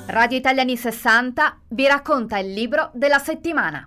Radio Italia anni 60 vi racconta il libro della settimana.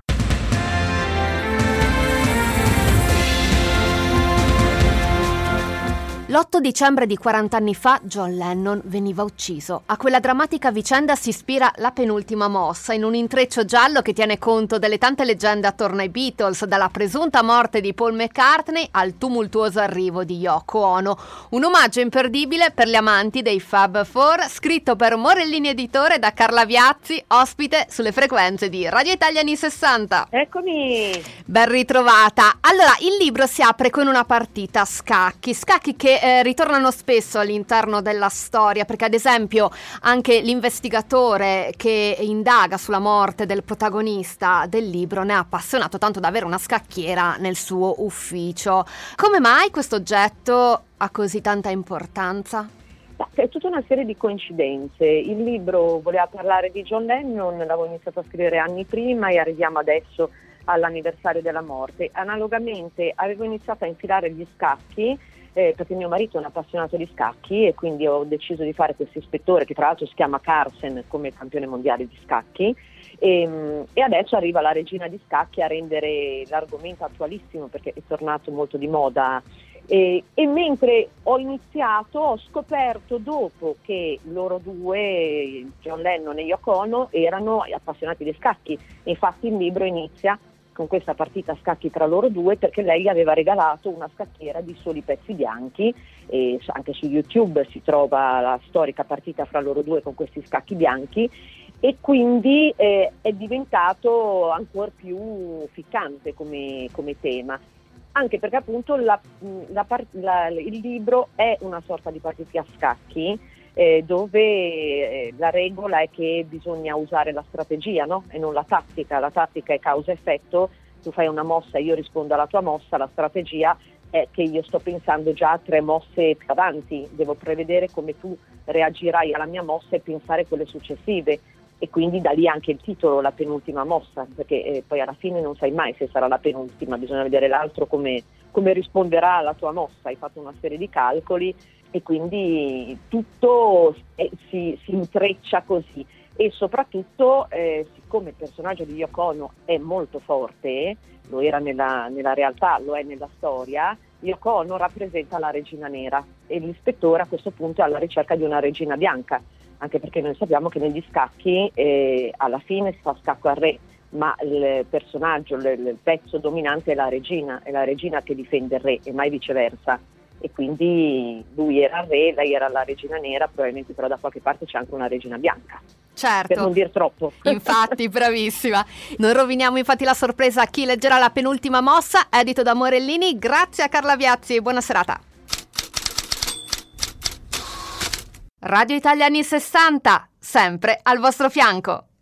L'8 dicembre di 40 anni fa John Lennon veniva ucciso. A quella drammatica vicenda si ispira La penultima mossa, in un intreccio giallo che tiene conto delle tante leggende attorno ai Beatles, dalla presunta morte di Paul McCartney al tumultuoso arrivo di Yoko Ono. Un omaggio imperdibile per gli amanti dei Fab Four, scritto per Morellini Editore da Carla Viazzi, ospite sulle frequenze di Radio Italia anni 60. Eccomi! Ben ritrovata. Allora, il libro si apre con una partita a scacchi che ritornano spesso all'interno della storia, perché ad esempio anche l'investigatore che indaga sulla morte del protagonista del libro ne ha appassionato tanto da avere una scacchiera nel suo ufficio. Come mai questo oggetto ha così tanta importanza? È tutta una serie di coincidenze. Il libro voleva parlare di John Lennon, l'avevo iniziato a scrivere anni prima e arriviamo adesso all'anniversario della morte. Analogamente avevo iniziato a infilare gli scacchi perché mio marito è un appassionato di scacchi e quindi ho deciso di fare questo ispettore che tra l'altro si chiama Carlsen come campione mondiale di scacchi e adesso arriva la regina di scacchi a rendere l'argomento attualissimo perché è tornato molto di moda e mentre ho iniziato ho scoperto dopo che loro due, John Lennon e Yoko Ono, erano appassionati di scacchi. Infatti il libro inizia con questa partita a scacchi tra loro due perché lei gli aveva regalato una scacchiera di soli pezzi bianchi e anche su YouTube si trova la storica partita fra loro due con questi scacchi bianchi e quindi è diventato ancora più ficcante come tema, anche perché appunto il libro è una sorta di partita a scacchi dove la regola è che bisogna usare la strategia, no? E non la tattica. La tattica è causa-effetto, tu fai una mossa e io rispondo alla tua mossa, la strategia è che io sto pensando già a 3 mosse più avanti, devo prevedere come tu reagirai alla mia mossa e pensare a quelle successive e quindi da lì anche il titolo, La penultima mossa, perché poi alla fine non sai mai se sarà la penultima, bisogna vedere l'altro come risponderà alla tua mossa, hai fatto una serie di calcoli e quindi tutto si intreccia così e soprattutto siccome il personaggio di Yoko Ono è molto forte, lo era nella realtà, lo è nella storia, Yoko Ono rappresenta la regina nera e l'ispettore a questo punto è alla ricerca di una regina bianca, anche perché noi sappiamo che negli scacchi alla fine si fa scacco al re, ma il personaggio, il pezzo dominante è la regina che difende il re e mai viceversa. E quindi lui era il re, lei era la regina nera, probabilmente però da qualche parte c'è anche una regina bianca. Certo. Per non dir troppo. Infatti, bravissima. Non roviniamo infatti la sorpresa a chi leggerà La penultima mossa, edito da Morellini. Grazie a Carla Viazzi e buona serata. Radio Italia anni 60, sempre al vostro fianco.